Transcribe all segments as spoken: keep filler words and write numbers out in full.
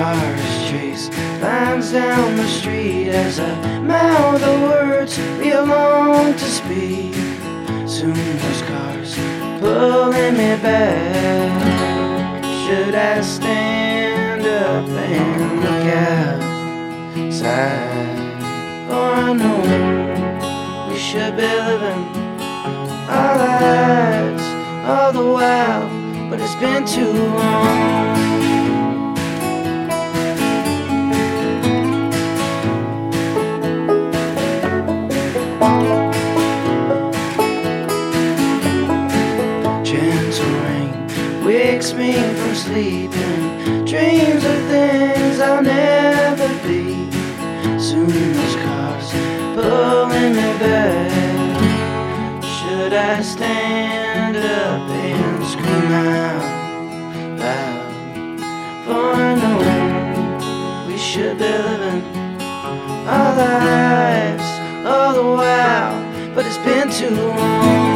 cars chase lines down the street as I mouth the words we long to speak. Soon those cars pulling me back. Should I stand up and look outside? For I know we should be living our lives all the while, but it's been too long. Gentle rain wakes me from sleeping, dreams of things I'll never be. Soon those cars pulling me back. Should I stand up and scream out loud? For I know we should be living our lives all the while, but it's been too long.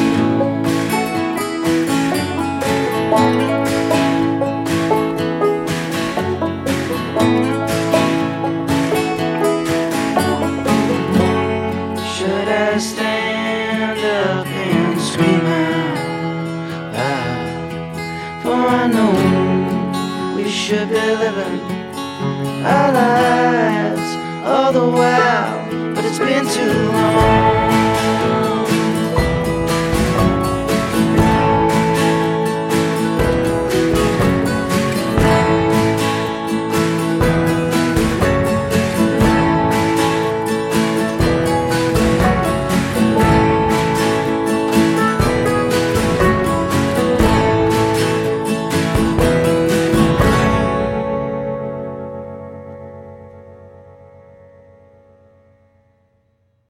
Should I stand up and scream out loud? For I know we should be living our lives all the while, but it's been too long.